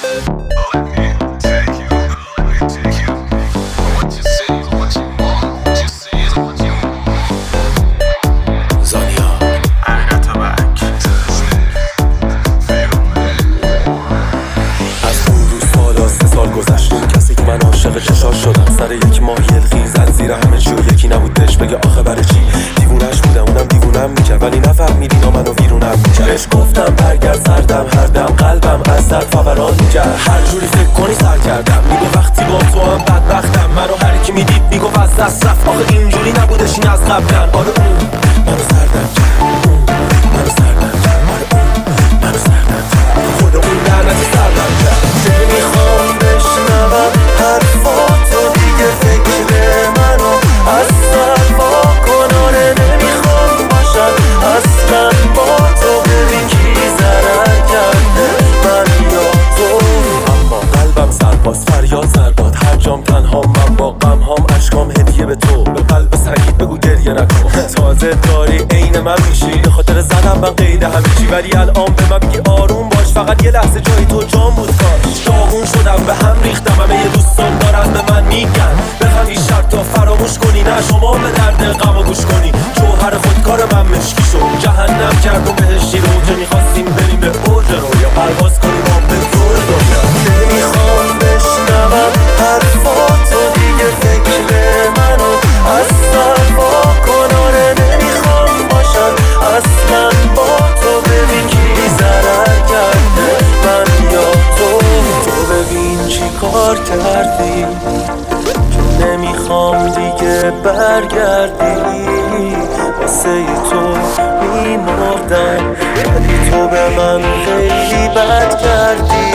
چشاش شدم سر یک ماه یلخی زد زیر همه چی و یکی نبودش بگه آخه برای چی دیوونش بودم اونم دیوونم میکرد ولی نفهمیدی نا منو ویرونم میکرد بهش گفتم برگرد سردم هر دم قلبم از درد فوران میکرد هر جوری فکر کنی سر کردم میگو وقتی با تو هم بدبختم منو هر کی میدید میگو از دست رفت آخه اینجوری نبودش این از قبلن آره اون منو سردم کرد منو سردم کرد آره اون منو سردم کرد خود اون لعنتی سردم کرد نمیخوام بشنوم حرفاتو دیگه فکر منو از سر واکنانه نمیخوام باشم اصلا با تو ببین کی ضرر کرده من یا تو اما قلبم سرباز فریاد زرباد هر جام تنها من با غم هام اشکام هدیه به تو به قلب سنگیت بگو گریه نکن تازه داری عین من میشی به خاطر زدم من قید همه چی ولی الان به من بگی آروم باش فقط یه لحظه جای تو جام بود کاش داغون شدم به هم ریختم همه یه دوستان دارن به من میگن بخوام این شرط تا فراموش کنی نه شما به درد غم گوش کنی جوهر خودکار من مشکی شد جهنم کرد و بهشتی رو که میخواستیم بریم به اوج رو یا پرواز کنیم با به دور دنیا نمیخوام بشنوم حرفاتو دیگه فکر منو از سر واکنانه نمیخوام باشم اصلا با تو ببین کی ضرر کرده من یا تو ببین چی کار کردی که نمیخوام دیگه برگردی واسه تو میمردم ولی تو به من خیلی بد کردی